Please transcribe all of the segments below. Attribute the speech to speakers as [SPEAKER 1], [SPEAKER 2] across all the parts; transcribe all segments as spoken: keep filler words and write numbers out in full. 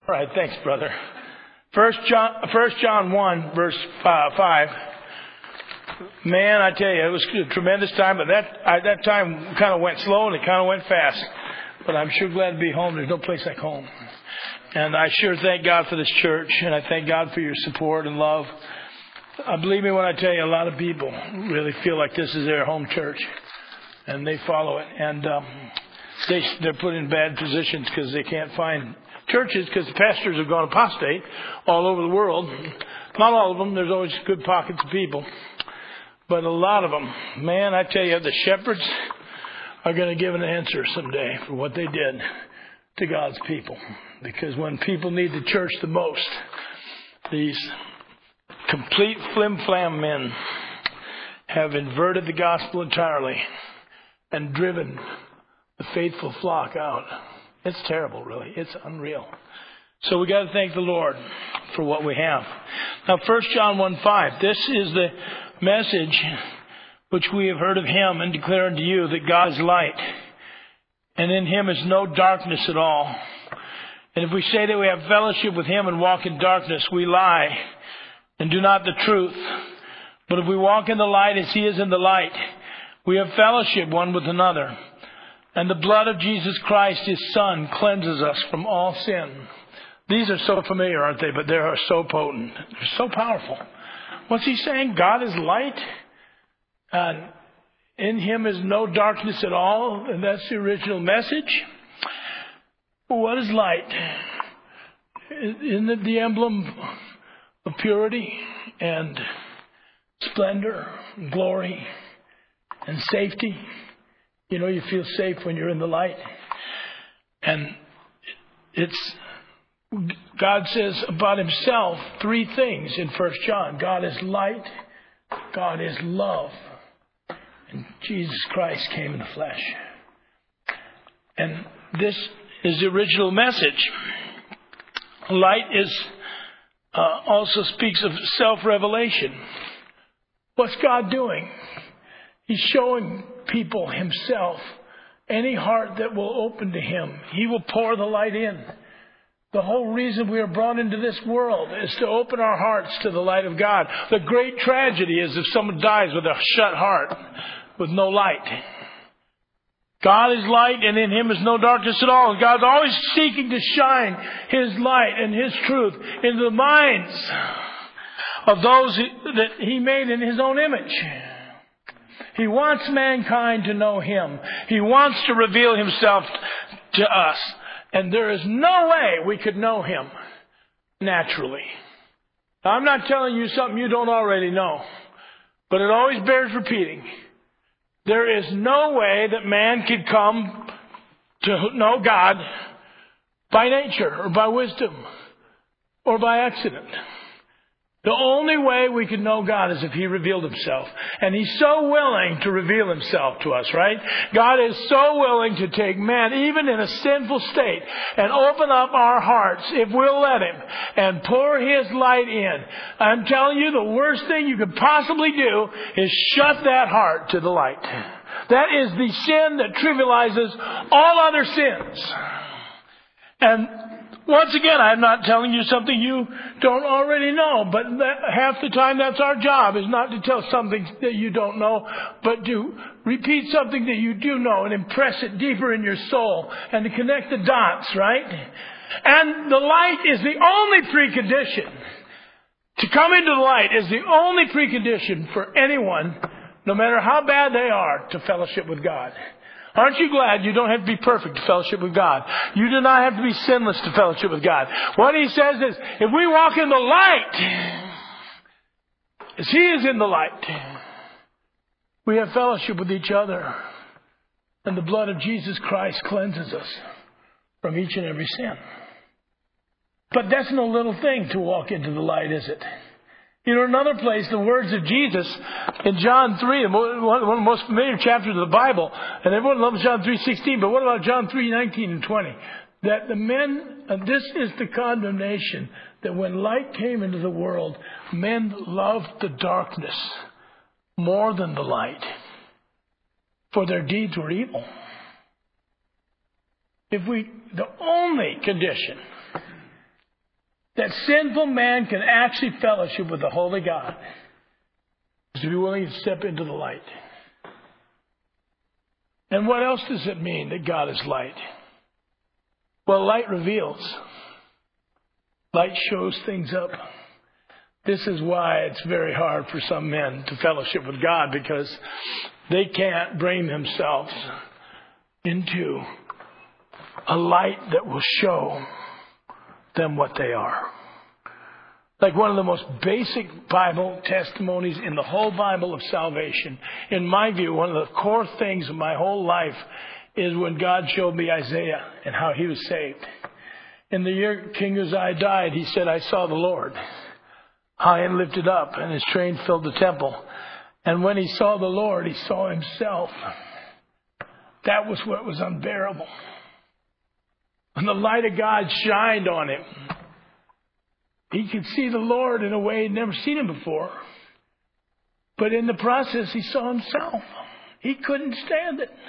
[SPEAKER 1] All right, thanks, brother. First John, First John one, verse five. Man, I tell you, it was a tremendous time, but that I, that time kind of went slow and it kind of went fast. But I'm sure glad to be home. There's no place like home. And I sure thank God for this church, and I thank God for your support and love. I believe me when I tell you, a lot of people really feel like this is their home church, and they follow it. And um, they they're put in bad positions because they can't find churches, because the pastors have gone apostate all over the world. Not all of them. There's always good pockets of people. But a lot of them, man, I tell you, the shepherds are going to give an answer someday for what they did to God's people. Because when people need the church the most, these complete flim-flam men have inverted the gospel entirely and driven the faithful flock out. It's terrible, really. It's unreal. So we got to thank the Lord for what we have. Now, First John one five. This is the message which we have heard of him and declare unto you, that God is light, and in him is no darkness at all. And if we say that we have fellowship with him and walk in darkness, we lie and do not the truth. But if we walk in the light as he is in the light, we have fellowship one with another. And the blood of Jesus Christ, his Son, cleanses us from all sin. These are so familiar, aren't they? But they are so potent. They're so powerful. What's he saying? God is light. And in him is no darkness at all. And that's the original message. What is light? Isn't it the emblem of purity and splendor and glory and safety? You know, you feel safe when you're in the light. And it's, God says about himself three things in First John. God is light. God is love. And Jesus Christ came in the flesh. And this is the original message. Light is uh, also speaks of self-revelation. What's God doing? He's showing people himself. Any heart that will open to him, he will pour the light in. The whole reason we are brought into this world is to open our hearts to the light of God. The great tragedy is if someone dies with a shut heart, with no light. God is light, and in him is no darkness at all. God's always seeking to shine his light and his truth into the minds of those that he made in his own image. He wants mankind to know him. He wants to reveal himself to us. And there is no way we could know him naturally. Now, I'm not telling you something you don't already know, but it always bears repeating. There is no way that man could come to know God by nature or by wisdom or by accident. The only way we can know God is if he revealed himself. And he's so willing to reveal himself to us, right? God is so willing to take man, even in a sinful state, and open up our hearts, if we'll let him, and pour his light in. I'm telling you, the worst thing you could possibly do is shut that heart to the light. That is the sin that trivializes all other sins. And once again, I'm not telling you something you don't already know, but that, half the time that's our job, is not to tell something that you don't know, but to repeat something that you do know and impress it deeper in your soul and to connect the dots, right? And the light is the only precondition. To come into the light is the only precondition for anyone, no matter how bad they are, to fellowship with God. Aren't you glad you don't have to be perfect to fellowship with God? You do not have to be sinless to fellowship with God. What he says is, if we walk in the light, as he is in the light, we have fellowship with each other. And the blood of Jesus Christ cleanses us from each and every sin. But that's no little thing to walk into the light, is it? You know, another place, the words of Jesus in John three, one of the most familiar chapters of the Bible, and everyone loves John three sixteen, but what about John three nineteen and twenty? That the men, and this is the condemnation, that when light came into the world, men loved the darkness more than the light, for their deeds were evil. If we, the only condition that sinful man can actually fellowship with the holy God is to be willing to step into the light. And what else does it mean that God is light? Well, light reveals. Light shows things up. This is why it's very hard for some men to fellowship with God, because they can't bring themselves into a light that will show them what they are. Like one of the most basic Bible testimonies in the whole Bible of salvation, in my view, one of the core things of my whole life is when God showed me Isaiah and how he was saved. In the year King Uzziah died, he said, I saw the Lord high and lifted up, and his train filled the temple. And when he saw the Lord, he saw himself. That was what was unbearable. When the light of God shined on him, he could see the Lord in a way he'd never seen him before. But in the process, he saw himself. He couldn't stand it.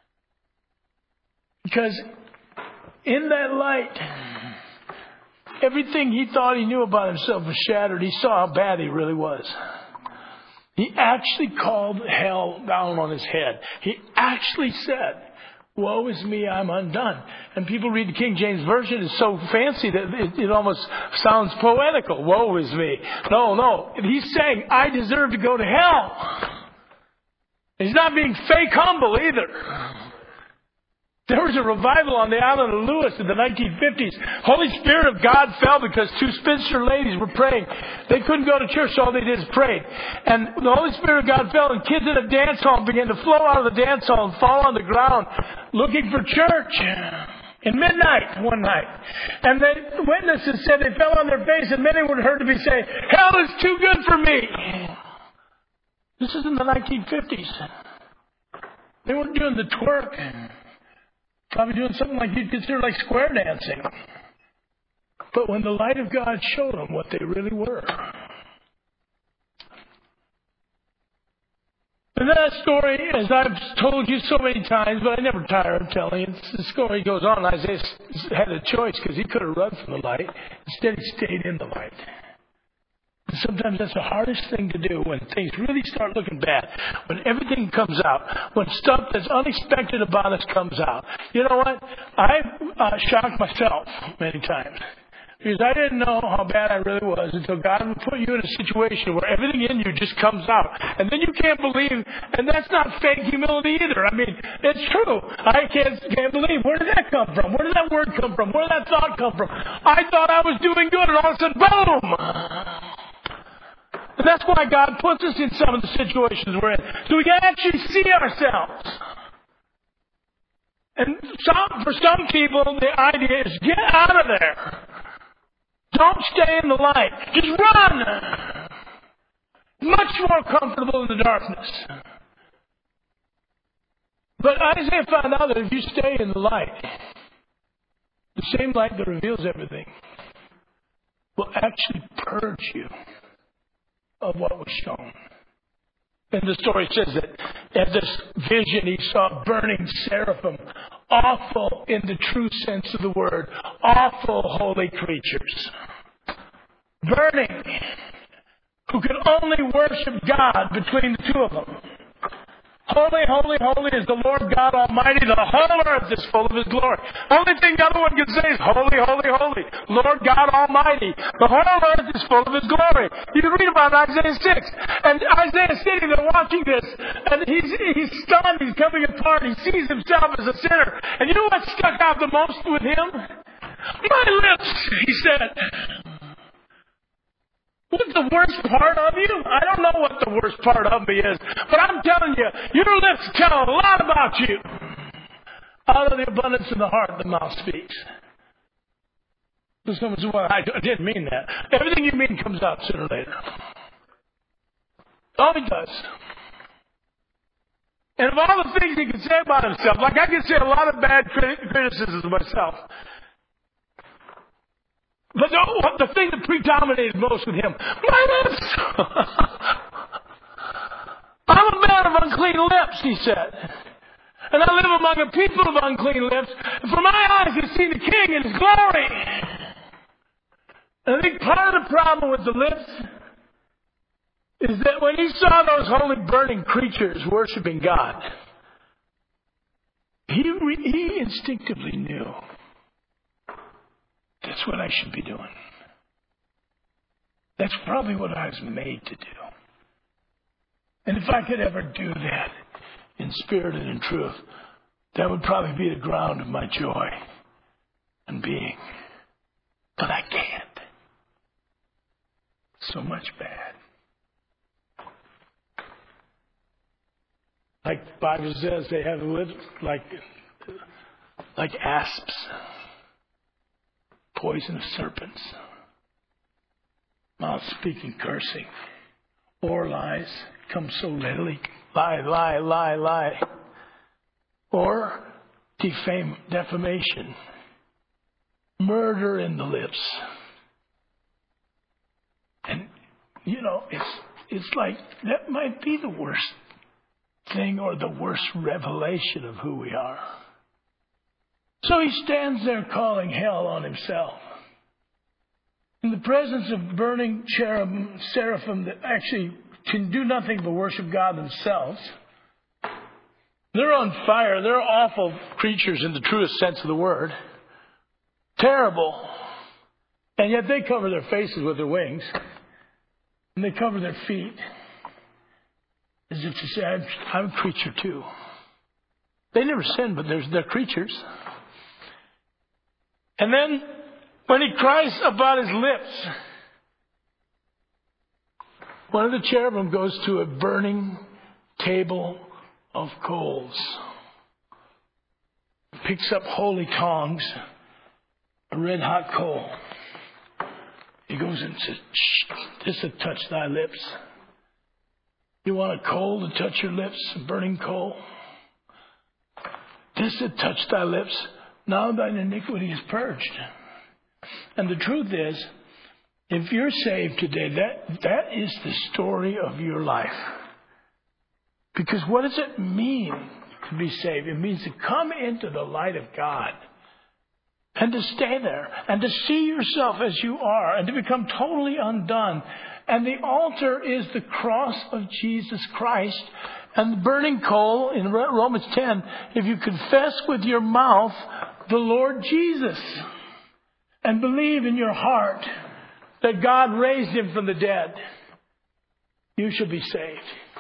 [SPEAKER 1] Because in that light, everything he thought he knew about himself was shattered. He saw how bad he really was. He actually called hell down on his head. He actually said, woe is me, I'm undone. And people read the King James Version. It's so fancy that it, it almost sounds poetical. Woe is me. No, no. He's saying, I deserve to go to hell. He's not being fake humble either. There was a revival on the island of Lewis in the nineteen fifties. Holy Spirit of God fell because two spinster ladies were praying. They couldn't go to church, so all they did is pray. And the Holy Spirit of God fell, and kids in a dance hall began to flow out of the dance hall and fall on the ground looking for church. In midnight, one night. And the witnesses said they fell on their face, and many were heard to be saying, hell is too good for me. This is in the nineteen fifties. They weren't doing the twerk. Probably doing something like you'd consider like square dancing. But when the light of God showed them what they really were. And that story, as I've told you so many times, but I never tire of telling it, the story goes on. Isaiah had a choice because he could have run from the light. Instead, he stayed in the light. And sometimes that's the hardest thing to do when things really start looking bad. When everything comes out. When stuff that's unexpected about us comes out. You know what? I've uh, shocked myself many times. Because I didn't know how bad I really was until God would put you in a situation where everything in you just comes out. And then you can't believe, and that's not fake humility either. I mean, it's true. I can't, can't believe. Where did that come from? Where did that word come from? Where did that thought come from? I thought I was doing good, and all of a sudden, boom! And that's why God puts us in some of the situations we're in. So we can actually see ourselves. And some, for some people, the idea is get out of there. Don't stay in the light. Just run. Much more comfortable in the darkness. But Isaiah found out that if you stay in the light, the same light that reveals everything will actually purge you of what was shown. And the story says that at this vision he saw burning seraphim, awful in the true sense of the word, awful holy creatures, burning, who could only worship God between the two of them. Holy, holy, holy is the Lord God Almighty. The whole earth is full of His glory. Only thing the other one can say is, holy, holy, holy, Lord God Almighty. The whole earth is full of His glory. You can read about Isaiah six. And Isaiah's sitting there watching this, and he's, he's stunned. He's coming apart. He sees himself as a sinner. And you know what stuck out the most with him? My lips, he said. What's the worst part of you? I don't know what the worst part of me is. But I'm telling you, your lips tell a lot about you. Out of the abundance of the heart, the mouth speaks. So someone says, well, I didn't mean that. Everything you mean comes out sooner or later. All it does. And of all the things he can say about himself, like I can say a lot of bad criticisms of myself. But the, the thing that predominated most with him, my lips. I'm a man of unclean lips, he said. And I live among a people of unclean lips. And for my eyes have seen the King in His glory. And I think part of the problem with the lips is that when he saw those holy burning creatures worshiping God, he, re- he instinctively knew that's what I should be doing. That's probably what I was made to do. And if I could ever do that in spirit and in truth, that would probably be the ground of my joy and being. But I can't. So much bad. Like the Bible says, they have lips like, like asps, poisonous serpents, mouth speaking cursing, or lies come so readily. Lie, lie, lie, lie. Or defame, defamation, murder in the lips. And, you know, it's it's like that might be the worst thing or the worst revelation of who we are. So he stands there calling hell on himself. In the presence of burning cherubim, seraphim that actually can do nothing but worship God themselves. They're on fire. They're awful creatures in the truest sense of the word. Terrible. And yet they cover their faces with their wings. And they cover their feet. As if to say, I'm, I'm a creature too. They never sin, but they're, they're creatures. And then when he cries about his lips, one of the cherubim goes to a burning table of coals, picks up holy tongs, a red hot coal. He goes and says, shh, this will touch thy lips. You want a coal to touch your lips, a burning coal? This will touch thy lips. Now thine iniquity is purged. And the truth is, if you're saved today, that, that is the story of your life. Because what does it mean to be saved? It means to come into the light of God and to stay there and to see yourself as you are and to become totally undone. And the altar is the cross of Jesus Christ. And the burning coal in Romans ten, if you confess with your mouth the Lord Jesus and believe in your heart that God raised him from the dead, you shall be saved.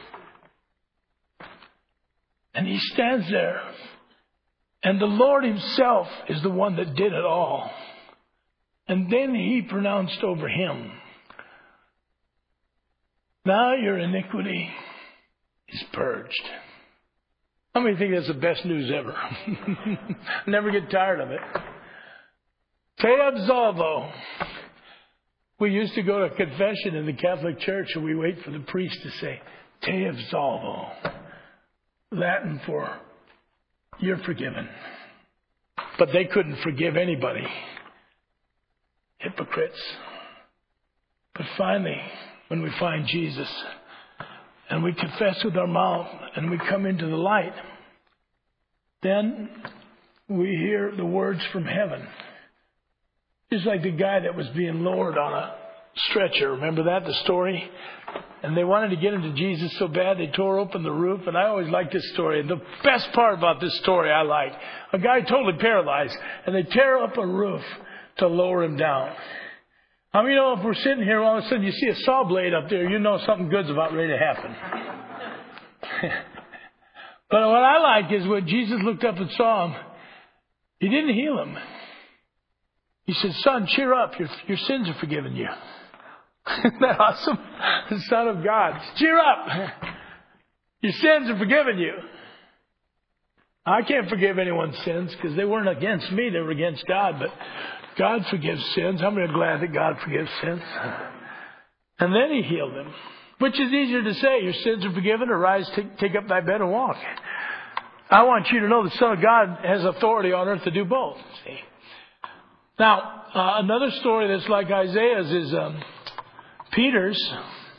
[SPEAKER 1] And he stands there. And the Lord himself is the one that did it all. And then he pronounced over him, now your iniquity is purged. How many think that's the best news ever? Never get tired of it. Te absolvo. We used to go to confession in the Catholic Church and we wait for the priest to say, Te absolvo. Latin for, you're forgiven. But they couldn't forgive anybody. Hypocrites. But finally, when we find Jesus and we confess with our mouth and we come into the light, then we hear the words from heaven. Just like the guy that was being lowered on a stretcher. Remember that, the story? And they wanted to get him to Jesus so bad they tore open the roof. And I always liked this story. And the best part about this story I like, a guy totally paralyzed, and they tear up a roof to lower him down. I mean, you know, if we're sitting here, all of a sudden you see a saw blade up there, you know something good's about ready to happen. But what I like is when Jesus looked up and saw him, he didn't heal him. He said, son, cheer up. Your, your sins are forgiven you. Isn't that awesome? The Son of God. Cheer up. Your sins are forgiven you. I can't forgive anyone's sins because they weren't against me. They were against God. But God forgives sins. How many are glad that God forgives sins? And then he healed him. Which is easier to say, your sins are forgiven, or rise, take, take up thy bed and walk. I want you to know the Son of God has authority on earth to do both. See? Now, uh, another story that's like Isaiah's is um, Peter's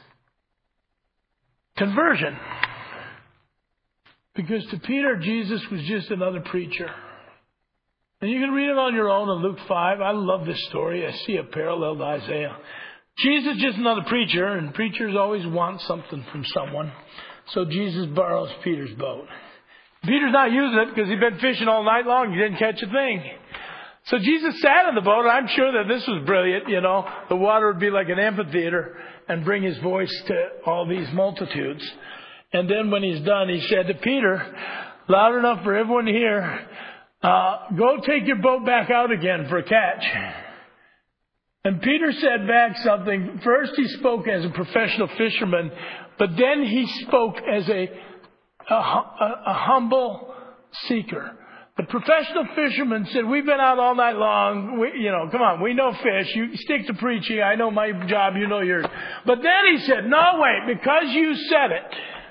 [SPEAKER 1] conversion. Because to Peter, Jesus was just another preacher. And you can read it on your own in Luke five. I love this story. I see a parallel to Isaiah. Jesus is just another preacher, and preachers always want something from someone. So Jesus borrows Peter's boat. Peter's not using it because he'd been fishing all night long. He didn't catch a thing. So Jesus sat in the boat. I'm sure that this was brilliant. You know, the water would be like an amphitheater and bring his voice to all these multitudes. And then when he's done, he said to Peter, loud enough for everyone to hear, uh, go take your boat back out again for a catch. And Peter said back something. First he spoke as a professional fisherman, but then he spoke as a, a, a, a humble seeker. The professional fisherman said, we've been out all night long. We, you know, come on, we know fish. You stick to preaching. I know my job. You know yours. But then he said, no, wait, because you said it.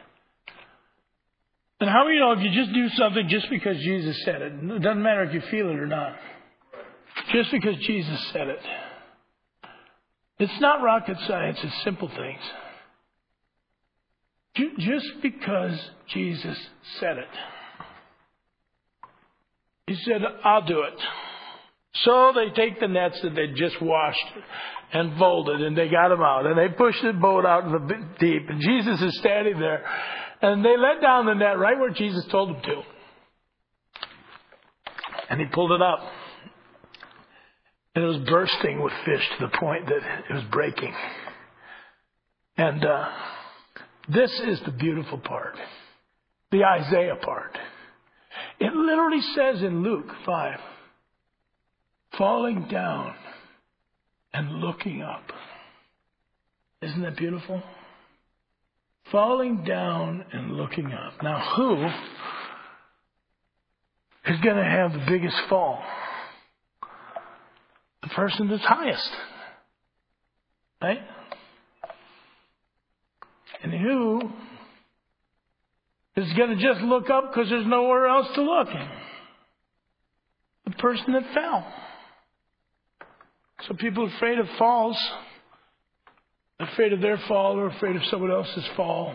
[SPEAKER 1] And how do you know if you just do something just because Jesus said it? It doesn't matter if you feel it or not. Just because Jesus said it. It's not rocket science. It's simple things. Just because Jesus said it. He said, I'll do it. So they take the nets that they just washed and folded, and they got them out. And they pushed the boat out in the deep. And Jesus is standing there. And they let down the net right where Jesus told them to. And he pulled it up. And it was bursting with fish to the point that it was breaking. And uh, this is the beautiful part. The Isaiah part. It literally says in Luke five, falling down and looking up. Isn't that beautiful? Falling down and looking up. Now, who is going to have the biggest fall? The person that's highest. Right? And who is going to just look up because there's nowhere else to look? The person that fell. So people are afraid of falls. Afraid of their fall or afraid of someone else's fall.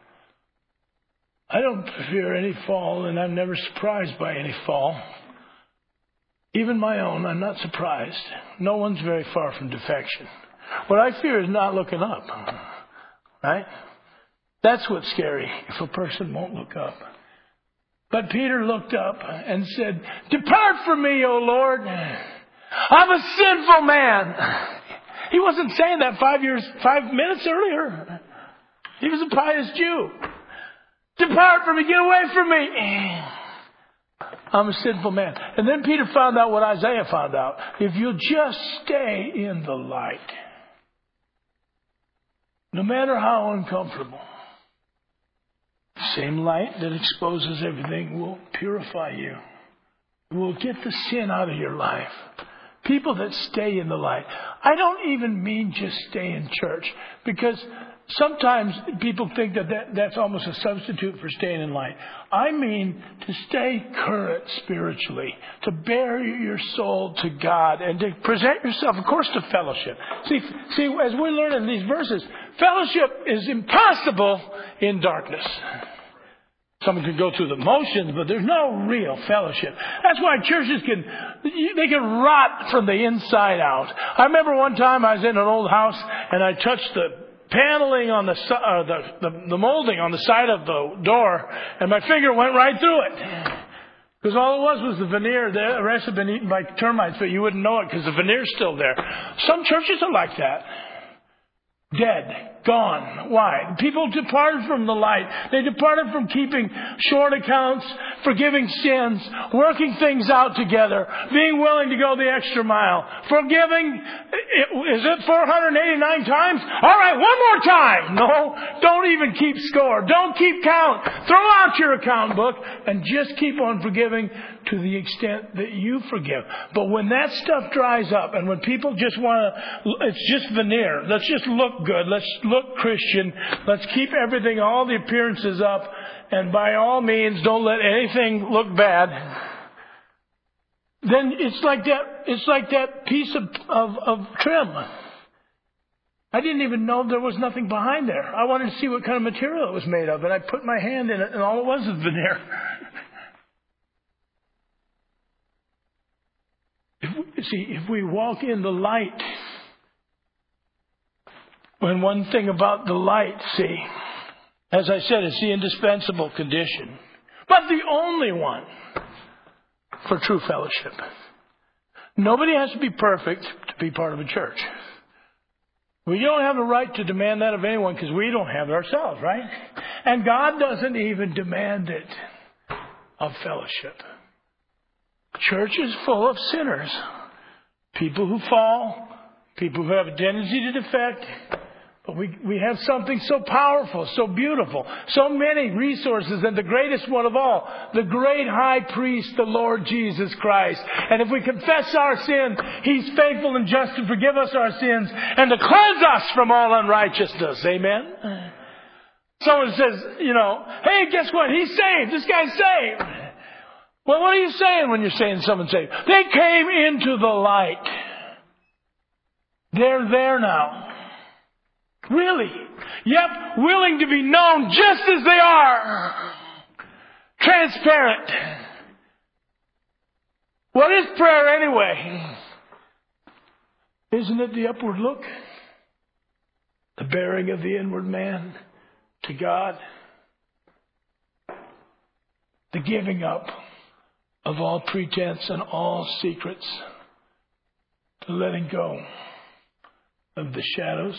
[SPEAKER 1] I don't fear any fall, and I'm never surprised by any fall. Even my own, I'm not surprised. No one's very far from defection. What I fear is not looking up. Right? That's what's scary, if a person won't look up. But Peter looked up and said, depart from me, O Lord. I'm a sinful man. He wasn't saying that five years, five minutes earlier. He was a pious Jew. Depart from me, get away from me. I'm a sinful man. And then Peter found out what Isaiah found out. If you'll just stay in the light, no matter how uncomfortable, the same light that exposes everything will purify you. It will get the sin out of your life. People that stay in the light. I don't even mean just stay in church, because sometimes people think that, that that's almost a substitute for staying in light. I mean to stay current spiritually, to bear your soul to God, and to present yourself, of course, to fellowship. See, see, as we learn in these verses, fellowship is impossible in darkness. Someone can go through the motions, but there's no real fellowship. That's why churches can, they can rot from the inside out. I remember one time I was in an old house and I touched the paneling on the, uh, the, the, the molding on the side of the door, and my finger went right through it. Because all it was was the veneer. The rest had been eaten by termites, but you wouldn't know it because the veneer's still there. Some churches are like that. Dead. Gone. Why? People departed from the light. They departed from keeping short accounts, forgiving sins, working things out together, being willing to go the extra mile. Forgiving, is it four hundred eighty-nine times? All right, one more time. No, don't even keep score. Don't keep count. Throw out your account book and just keep on forgiving to the extent that you forgive. But when that stuff dries up and when people just want to, it's just veneer. Let's just look good. Let's look Christian. Let's keep everything, all the appearances up. And by all means, don't let anything look bad. Then it's like that, it's like that piece of, of, of trim. I didn't even know there was nothing behind there. I wanted to see what kind of material it was made of. And I put my hand in it and all it was was veneer. see, if we walk in the light, when one thing about the light, see, as I said, it's the indispensable condition, but the only one for true fellowship. Nobody has to be perfect to be part of a church. We don't have a right to demand that of anyone because we don't have it ourselves, right? And God doesn't even demand it of fellowship. Church is full of sinners. People who fall, people who have a tendency to defect. But we, we have something so powerful, so beautiful, so many resources, and the greatest one of all, the great high priest, the Lord Jesus Christ. And if we confess our sin, He's faithful and just to forgive us our sins and to cleanse us from all unrighteousness. Amen? Someone says, you know, hey, guess what? He's saved. This guy's saved. Well, what are you saying when you're saying someone's saved? They came into the light. They're there now. Really. Yep, willing to be known just as they are. Transparent. What is prayer anyway? Isn't it the upward look? The bearing of the inward man to God? The giving up of all pretense and all secrets. The letting go of the shadows.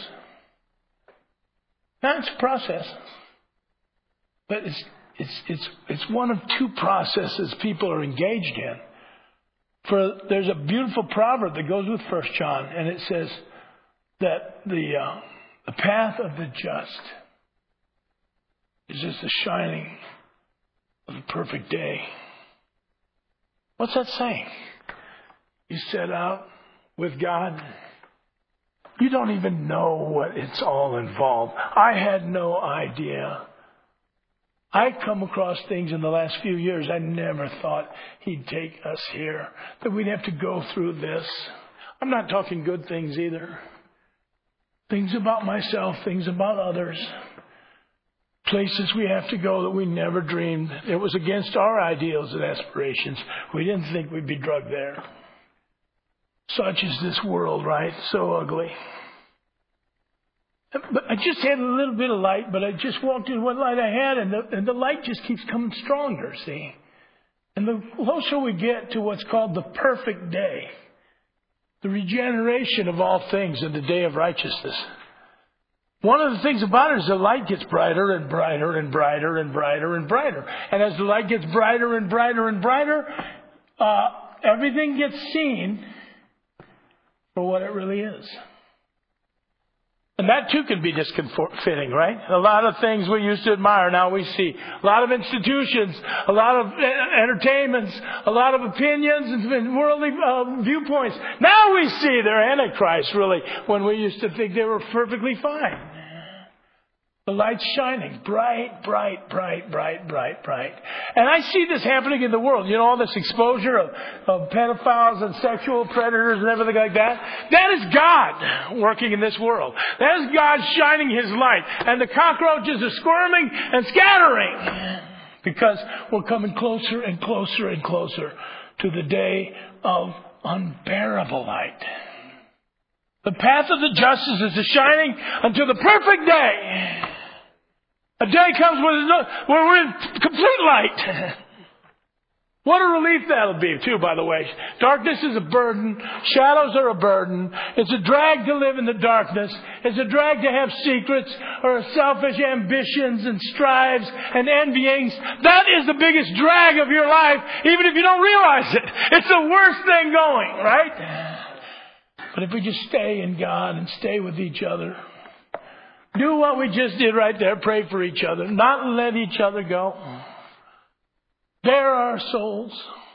[SPEAKER 1] Now, it's a process, but it's it's it's it's one of two processes people are engaged in. For there's a beautiful proverb that goes with First John, and it says that the uh, the path of the just is just the shining of a perfect day. What's that saying? You set out with God. You don't even know what it's all involved. I had no idea. I come across things in the last few years I never thought He'd take us here, that we'd have to go through this. I'm not talking good things either. Things about myself, things about others. Places we have to go that we never dreamed. It was against our ideals and aspirations. We didn't think we'd be drugged there. Such is this world, right? So ugly. But I just had a little bit of light, but I just walked in what light I had, and the, and the light just keeps coming stronger, see? And the closer we get to what's called the perfect day, the regeneration of all things in the day of righteousness. One of the things about it is the light gets brighter and brighter and brighter and brighter and brighter. And as the light gets brighter and brighter and brighter, uh, everything gets seen for what it really is. And that too can be discomforting, right? A lot of things we used to admire, now we see. A lot of institutions, a lot of entertainments, a lot of opinions and worldly uh, viewpoints. Now we see they're Antichrist, really, when we used to think they were perfectly fine. The light's shining bright, bright, bright, bright, bright, bright. And I see this happening in the world. You know, all this exposure of, of pedophiles and sexual predators and everything like that. That is God working in this world. That is God shining His light. And the cockroaches are squirming and scattering. Because we're coming closer and closer and closer to the day of unbearable light. The path of the justice is the shining until the perfect day. A day comes where we're in complete light. What a relief that'll be, too, by the way. Darkness is a burden. Shadows are a burden. It's a drag to live in the darkness. It's a drag to have secrets or selfish ambitions and strives and envyings. That is the biggest drag of your life, even if you don't realize it. It's the worst thing going, right? But if we just stay in God and stay with each other, do what we just did right there, pray for each other, not let each other go. Bare our souls.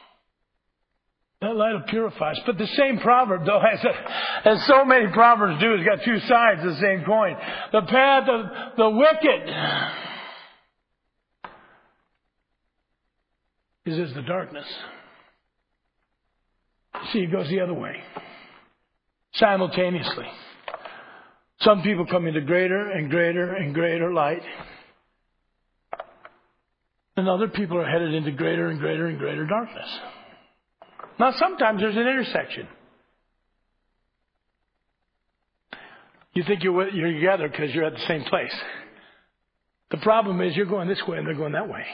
[SPEAKER 1] That light will purify us. But the same proverb, though, as, as so many proverbs do, has got two sides of the same coin. The path of the wicked is as the darkness. See, it goes the other way. Simultaneously. Some people come into greater and greater and greater light. And other people are headed into greater and greater and greater darkness. Now, sometimes there's an intersection. You think you're, with, you're together because you're at the same place. The problem is you're going this way and they're going that way.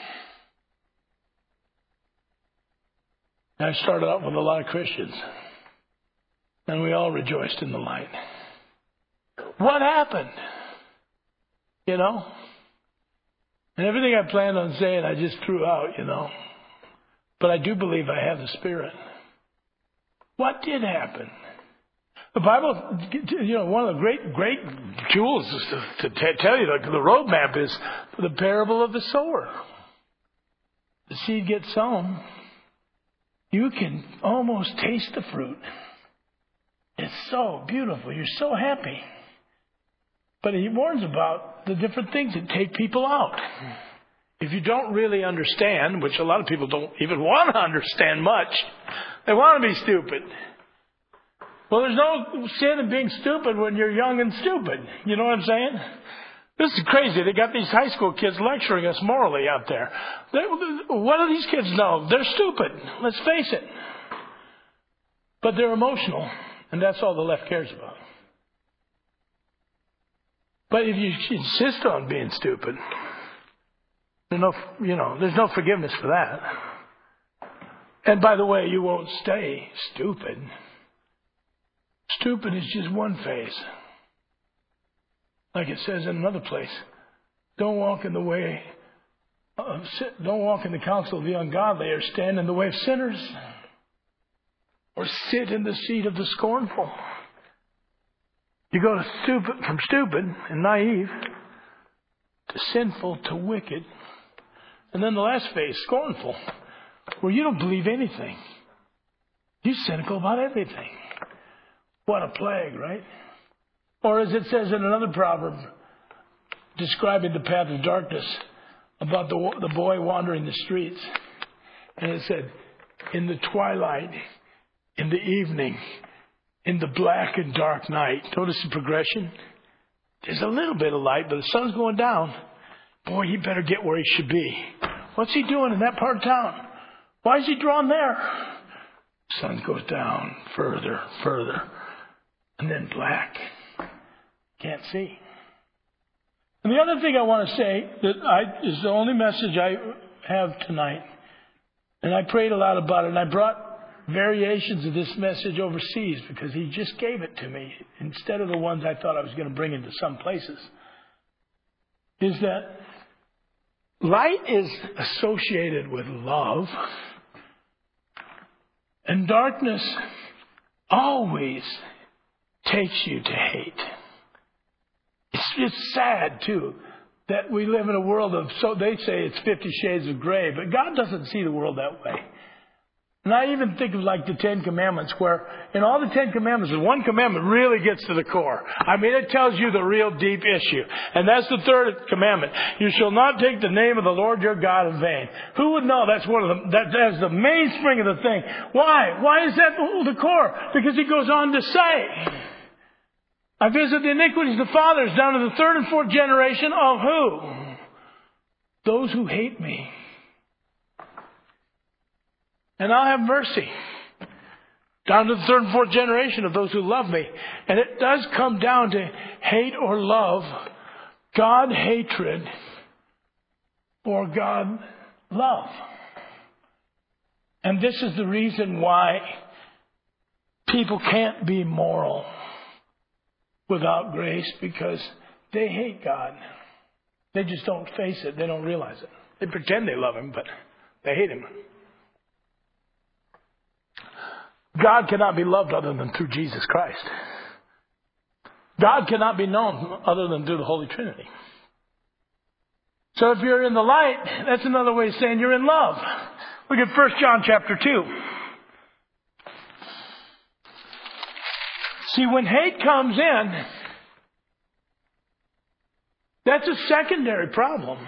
[SPEAKER 1] And I started out with a lot of Christians. And we all rejoiced in the light. What happened? You know? And everything I planned on saying, I just threw out, you know. But I do believe I have the Spirit. What did happen? The Bible, you know, one of the great, great jewels is to, to t- tell you, like the roadmap is the parable of the sower. The seed gets sown. You can almost taste the fruit. It's so beautiful. You're so happy. But he warns about the different things that take people out. If you don't really understand, which a lot of people don't even want to understand much, they want to be stupid. Well, there's no sin in being stupid when you're young and stupid. You know what I'm saying? This is crazy. They got these high school kids lecturing us morally out there. They, what do these kids know? They're stupid. Let's face it. But they're emotional, and that's all the left cares about. But if you insist on being stupid, there's no, you know, there's no forgiveness for that. And by the way, you won't stay stupid. Stupid is just one phase. Like it says in another place, don't walk in the way, of, don't walk in the counsel of the ungodly, or stand in the way of sinners, or sit in the seat of the scornful. You go to stupid, from stupid and naive to sinful to wicked. And then the last phase, scornful, where you don't believe anything. You're cynical about everything. What a plague, right? Or as it says in another proverb, describing the path of darkness, about the, the boy wandering the streets. And it said, in the twilight, in the evening, in the black and dark night. Notice the progression? There's a little bit of light, but the sun's going down. Boy, he better get where he should be. What's he doing in that part of town? Why is he drawn there? Sun goes down further, further. And then black. Can't see. And the other thing I want to say that I, is the only message I have tonight. And I prayed a lot about it. And I brought variations of this message overseas because he just gave it to me instead of the ones I thought I was going to bring into some places. Is that light is associated with love. And darkness always takes you to hate. It's, it's sad, too, that we live in a world of, so they say it's fifty shades of gray, but God doesn't see the world that way. And I even think of like the Ten Commandments, where in all the Ten Commandments, the one commandment really gets to the core. I mean, it tells you the real deep issue. And that's the third commandment. You shall not take the name of the Lord your God in vain. Who would know that's one of the, that, that's the mainspring of the thing. Why? Why is that the, the core? Because he goes on to say, I visit the iniquities of the fathers down to the third and fourth generation of who? Those who hate me. And I'll have mercy down to the third and fourth generation of those who love me. And it does come down to hate or love, God hatred or God love. And this is the reason why people can't be moral without grace, because they hate God. They just don't face it. They don't realize it. They pretend they love Him, but they hate Him. God cannot be loved other than through Jesus Christ. God cannot be known other than through the Holy Trinity. So if you're in the light, that's another way of saying you're in love. Look at First John chapter two. See, when hate comes in, that's a secondary problem.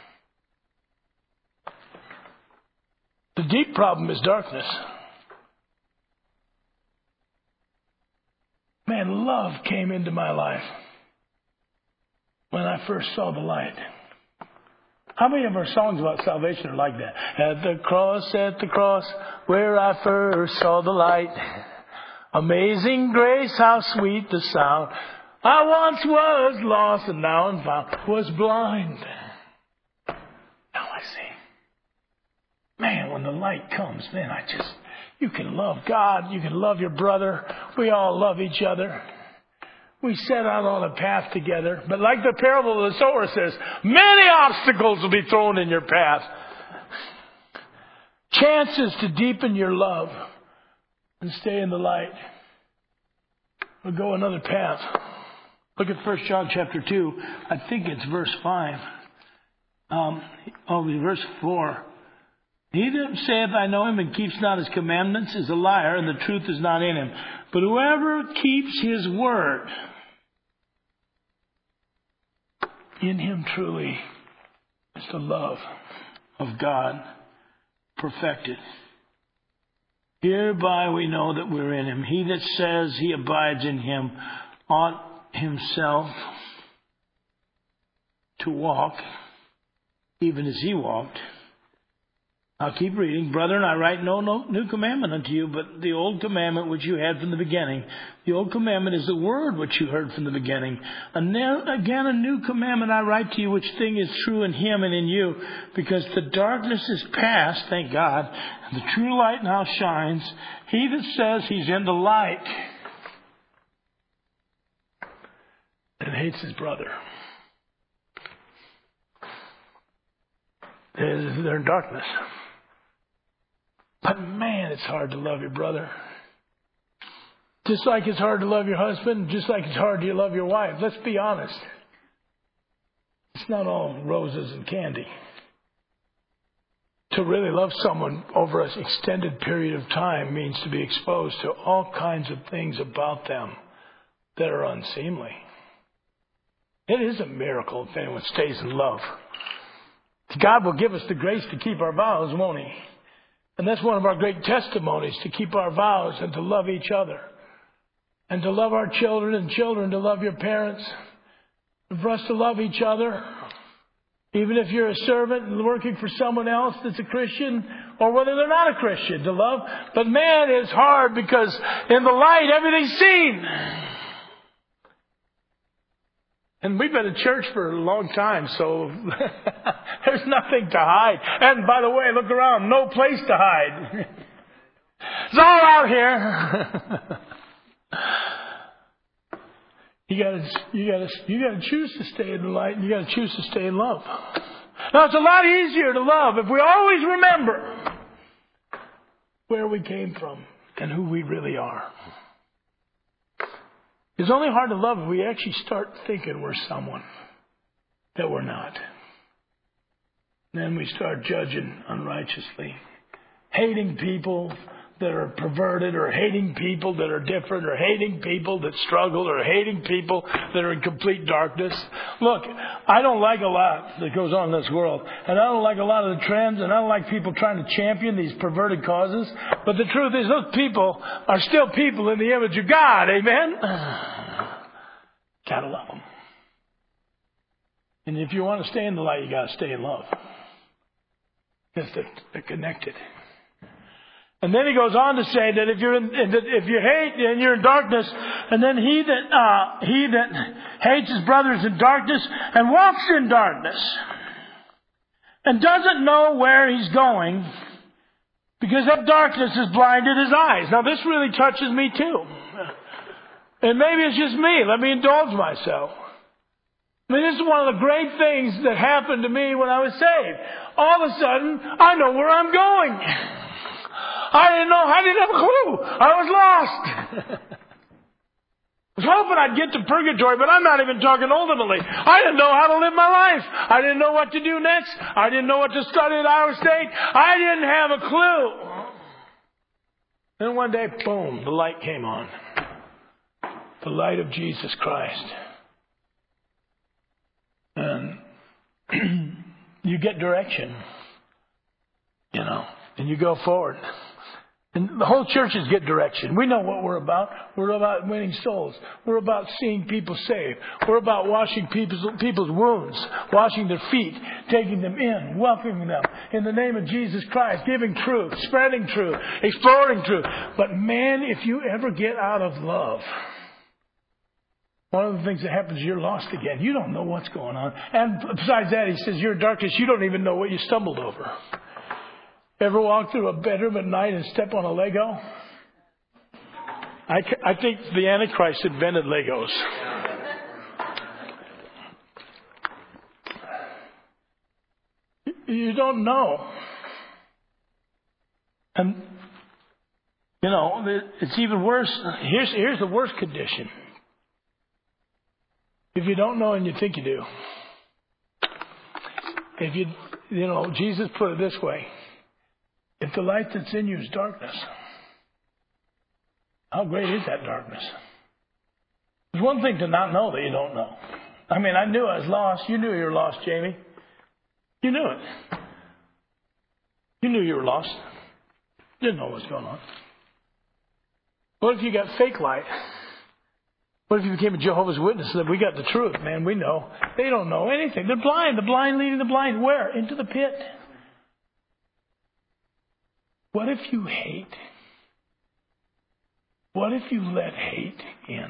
[SPEAKER 1] The deep problem is darkness. Man, love came into my life when I first saw the light. How many of our songs about salvation are like that? At the cross, at the cross, where I first saw the light. Amazing grace, how sweet the sound. I once was lost and now I'm found. Was blind. Now I see. Man, when the light comes, man, I just, you can love God. You can love your brother. We all love each other. We set out on a path together. But like the parable of the sower says, many obstacles will be thrown in your path. Chances to deepen your love and stay in the light. We'll go another path. Look at First John chapter two. I think it's verse five. Um, oh, verse four. He that saith, I know him, and keeps not his commandments is a liar, and the truth is not in him. But whoever keeps his word, in him truly is the love of God perfected. Hereby we know that we're in him. He that says he abides in him ought himself to walk even as he walked. I'll keep reading. Brethren, I write no, no new commandment unto you, but the old commandment which you had from the beginning. The old commandment is the word which you heard from the beginning. And now, again, a new commandment I write to you, which thing is true in him and in you, because the darkness is past, thank God, and the true light now shines. He that says he's in the light and hates his brother, they're in darkness. But man, it's hard to love your brother. Just like it's hard to love your husband, just like it's hard to love your wife. Let's be honest. It's not all roses and candy. To really love someone over an extended period of time means to be exposed to all kinds of things about them that are unseemly. It is a miracle if anyone stays in love. God will give us the grace to keep our vows, won't He? And that's one of our great testimonies, to keep our vows and to love each other. And to love our children, and children to love your parents. And for us to love each other. Even if you're a servant and working for someone else that's a Christian, or whether they're not a Christian, to love. But man, it's hard because in the light, everything's seen. And we've been in church for a long time, so there's nothing to hide. And by the way, look around, no place to hide. It's all out here. You gotta, you gotta, you gotta choose to stay in the light, and you gotta choose to stay in love. Now, it's a lot easier to love if we always remember where we came from and who we really are. It's only hard to love if we actually start thinking we're someone that we're not. Then we start judging unrighteously, hating people that are perverted, or hating people that are different, or hating people that struggle, or hating people that are in complete darkness. Look, I don't like a lot that goes on in this world. And I don't like a lot of the trends, and I don't like people trying to champion these perverted causes. But the truth is, those people are still people in the image of God. Amen? Gotta love them. And if you want to stay in the light, you gotta stay in love. Because they're, they're connected. And then he goes on to say that if you're in, if you hate and you're in darkness, and then he that uh, he that hates his brother is in darkness and walks in darkness and doesn't know where he's going because that darkness has blinded his eyes. Now this really touches me too. And maybe it's just me. Let me indulge myself. I mean, this is one of the great things that happened to me when I was saved. All of a sudden, I know where I'm going. I didn't know. I didn't have a clue. I was lost. I was hoping I'd get to purgatory, but I'm not even talking ultimately. I didn't know how to live my life. I didn't know what to do next. I didn't know what to study at Iowa State. I didn't have a clue. Then one day, boom, the light came on. The light of Jesus Christ. And you get direction, you know, and you go forward. And the whole churches get direction. We know what we're about. We're about winning souls. We're about seeing people saved. We're about washing people's, people's wounds, washing their feet, taking them in, welcoming them in the name of Jesus Christ, giving truth, spreading truth, exploring truth. But man, if you ever get out of love, One of the things that happens is you're lost again. You don't know what's going on. And besides that, he says, you're in darkness. You don't even know what you stumbled over. Ever walk through a bedroom at night and step on a Lego? I, I think the Antichrist invented Legos. You don't know. And, you know, it's even worse. Here's, here's the worst condition. If you don't know and you think you do. If you, you know, Jesus put it this way. If the light that's in you is darkness, how great is that darkness? It's one thing to not know that you don't know. I mean, I knew I was lost. You knew you were lost, Jamie. You knew it. You knew you were lost. Didn't know what was going on. What if you got fake light? What if you became a Jehovah's Witness and that we got the truth? Man, we know. They don't know anything. They're blind. The blind leading the blind. Where? Into the pit. What if you hate? What if you let hate in?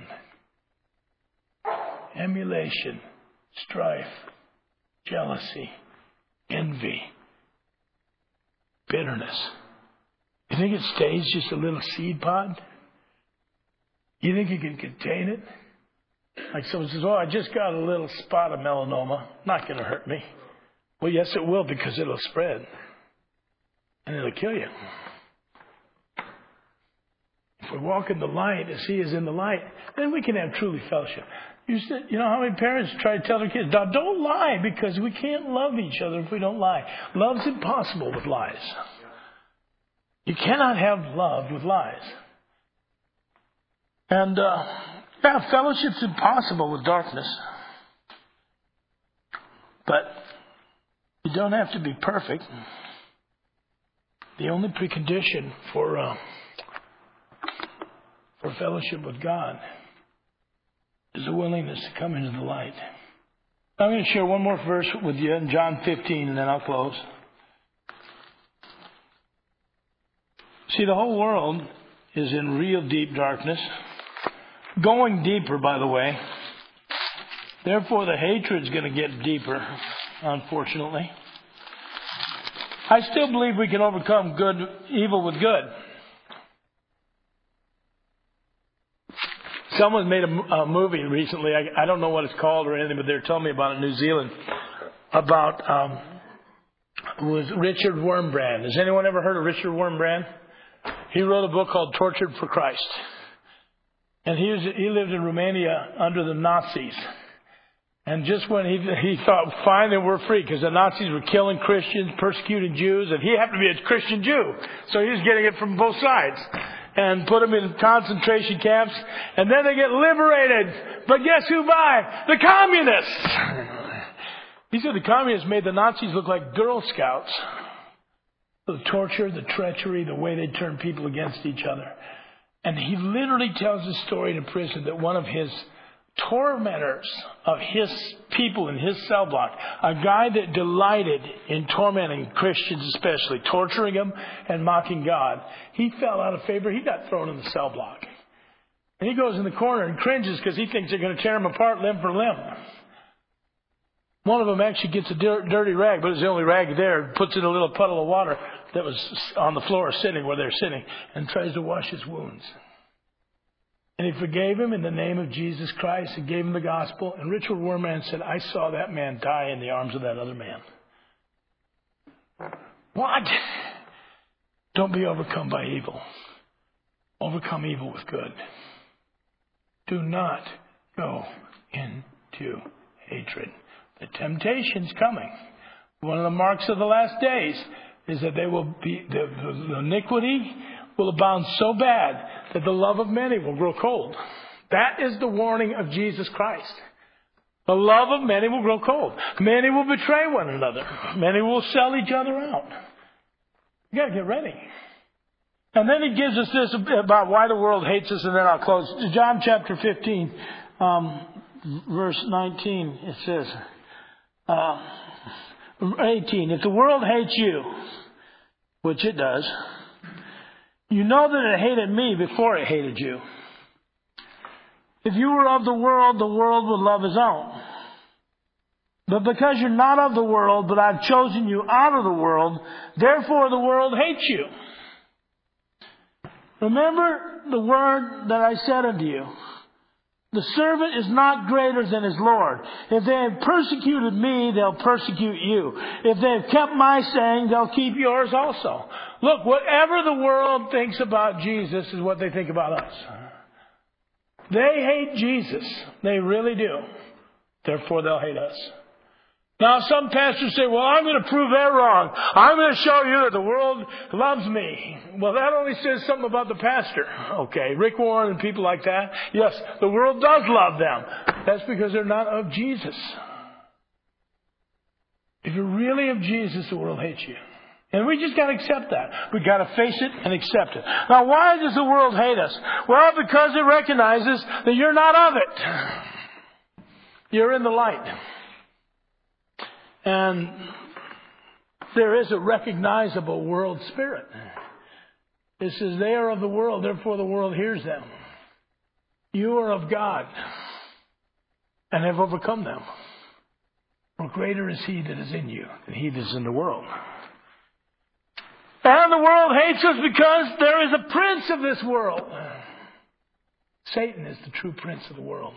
[SPEAKER 1] Emulation, strife, jealousy, envy, bitterness. You think it stays just a little seed pod? You think you can contain it? Like someone says, oh, I just got a little spot of melanoma. Not going to hurt me. Well, yes, it will, because it'll spread. And it'll kill you. If we walk in the light as He is in the light, then we can have truly fellowship. You, said, you know how many parents try to tell their kids, don't lie, because we can't love each other if we don't lie. Love's impossible with lies. You cannot have love with lies. And, uh, yeah, fellowship's impossible with darkness. But you don't have to be perfect. The only precondition for, uh, for fellowship with God is a willingness to come into the light. I'm going to share one more verse with you in John fifteen, and then I'll close. See, the whole world is in real deep darkness. Going deeper, by the way. Therefore, the hatred's going to get deeper, unfortunately. I still believe we can overcome good, evil with good. Someone made a, a movie recently. I, I don't know what it's called or anything, but they're telling me about it in New Zealand. About, um, it was Richard Wurmbrand. Has anyone ever heard of Richard Wurmbrand? He wrote a book called Tortured for Christ. And he was, he lived in Romania under the Nazis. And just when he he thought, finally we're free, because the Nazis were killing Christians, persecuting Jews, and he happened to be a Christian Jew. So he was getting it from both sides. And put them in concentration camps. And then they get liberated. But guess who by? The communists! He said the communists made the Nazis look like Girl Scouts. The torture, the treachery, the way they turned people against each other. And he literally tells a story in a prison that one of his tormentors of his people in his cell block, a guy that delighted in tormenting Christians especially, torturing them and mocking God, he fell out of favor. He got thrown in the cell block. And he goes in the corner and cringes because he thinks they're going to tear him apart limb for limb. One of them actually gets a dirty rag, but it's the only rag there, puts it in a little puddle of water that was on the floor sitting where they're sitting, and tries to wash his wounds. And he forgave him in the name of Jesus Christ and gave him the gospel. And Richard Wurmbrand said, I saw that man die in the arms of that other man. What? Don't be overcome by evil. Overcome evil with good. Do not go into hatred. The temptation's coming. One of the marks of the last days is that they will be, the, the, the iniquity will abound so bad that the love of many will grow cold. That is the warning of Jesus Christ. The love of many will grow cold. Many will betray one another. Many will sell each other out. You got to get ready. And then he gives us this about why the world hates us, and then I'll close. John chapter fifteen, um, verse nineteen, it says, uh, eighteen, if the world hates you, which it does, you know that it hated me before it hated you. If you were of the world, the world would love his own. But because you're not of the world, but I've chosen you out of the world, therefore the world hates you. Remember the word that I said unto you. The servant is not greater than his Lord. If they have persecuted me, they'll persecute you. If they have kept my saying, they'll keep yours also. Look, whatever the world thinks about Jesus is what they think about us. They hate Jesus. They really do. Therefore, they'll hate us. Now, some pastors say, well, I'm going to prove that wrong. I'm going to show you that the world loves me. Well, that only says something about the pastor. Okay, Rick Warren and people like that. Yes, the world does love them. That's because they're not of Jesus. If you're really of Jesus, the world hates you. And we just got to accept that. We got to face it and accept it. Now, why does the world hate us? Well, because it recognizes that you're not of it. You're in the light. And there is a recognizable world spirit. It says they are of the world, therefore the world hears them. You are of God and have overcome them. For greater is he that is in you than he that is in the world. And the world hates us because there is a prince of this world. Satan is the true prince of the world.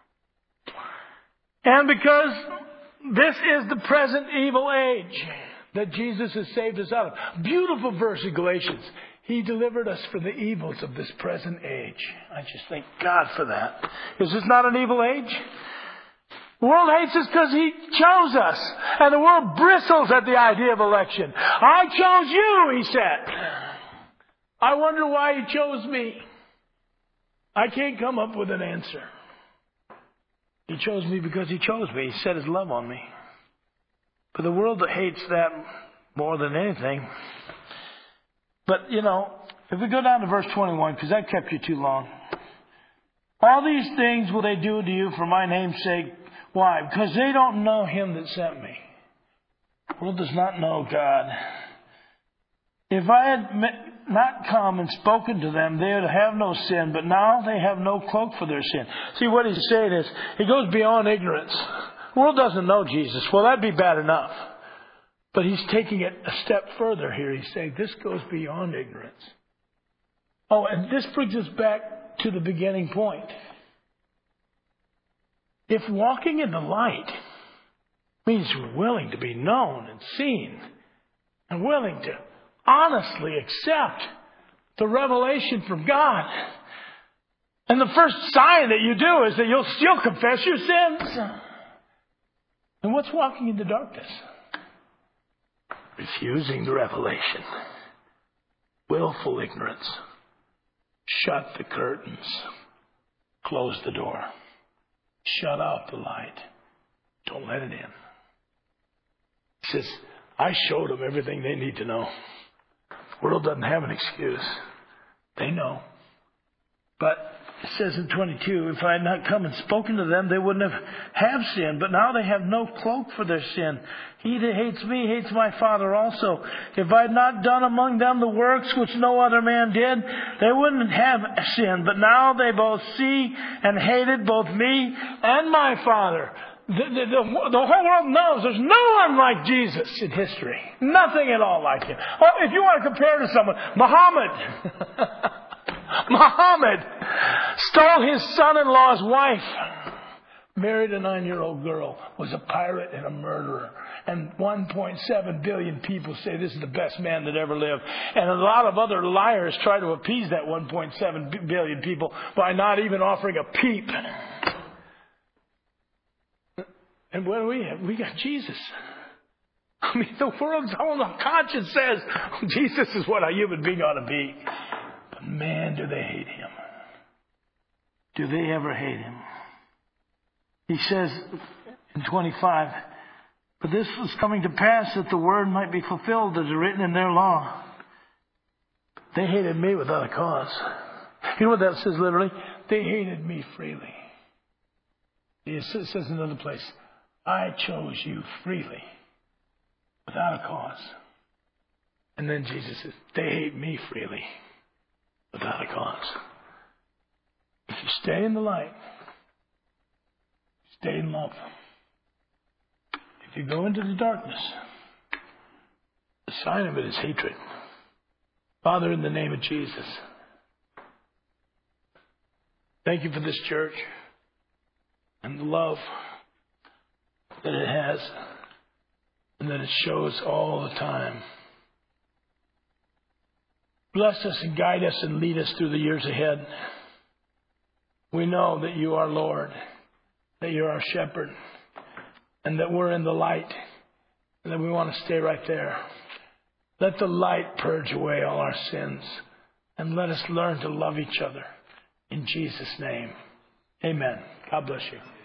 [SPEAKER 1] And because this is the present evil age that Jesus has saved us out of. Beautiful verse in Galatians. He delivered us from the evils of this present age. I just thank God for that. Is this not an evil age? The world hates us because he chose us. And the world bristles at the idea of election. I chose you, he said. I wonder why he chose me. I can't come up with an answer. He chose me because he chose me. He set his love on me. But the world hates that more than anything. But, you know, if we go down to verse twenty-one, because that kept you too long. All these things will they do to you for my name's sake. Why? Because they don't know him that sent me. The world does not know God. If I had not come and spoken to them, they would have no sin, but now they have no cloak for their sin. See, what he's saying is, he goes beyond ignorance. The world doesn't know Jesus. Well, that'd be bad enough. But he's taking it a step further here. He's saying this goes beyond ignorance. Oh, and this brings us back to the beginning point. If walking in the light means we're willing to be known and seen and willing to honestly accept the revelation from God. And the first sign that you do is that you'll still confess your sins. And what's walking in the darkness? Refusing the revelation. Willful ignorance. Shut the curtains. Close the door. Shut off the light. Don't let it in. He says, I showed them everything they need to know. The world doesn't have an excuse. They know. But it says in twenty-two, if I had not come and spoken to them, they wouldn't have, have sinned. But now they have no cloak for their sin. He that hates me hates my Father also. If I had not done among them the works which no other man did, they wouldn't have sinned. But now they both see and hated both me and my Father. The, the, the, the whole world knows there's no one like Jesus in history. Nothing at all like him. Well, if you want to compare to someone, Muhammad. Muhammad stole his son-in-law's wife. Married a nine-year-old girl. Was a pirate and a murderer. And one point seven billion people say this is the best man that ever lived. And a lot of other liars try to appease that one point seven billion people by not even offering a peep. And what do we have? We got Jesus. I mean, the world's own conscience says Jesus is what a human being ought to be. But man, do they hate him. Do they ever hate him? He says in twenty-five, but this was coming to pass that the word might be fulfilled as written in their law. They hated me without a cause. You know what that says literally? They hated me freely. It says in another place, I chose you freely, without a cause. And then Jesus says, they hate me freely, without a cause. If you stay in the light, Stay in love. If you go into the darkness, the sign of it is hatred. Father, in the name of Jesus, thank you for this church and the love that it has and that it shows all the time. Bless us and guide us and lead us through the years ahead. We know that you are Lord, that you're our shepherd, and that we're in the light, and that we want to stay right there. Let the light purge away all our sins, and let us learn to love each other. In Jesus' name, amen. God bless you.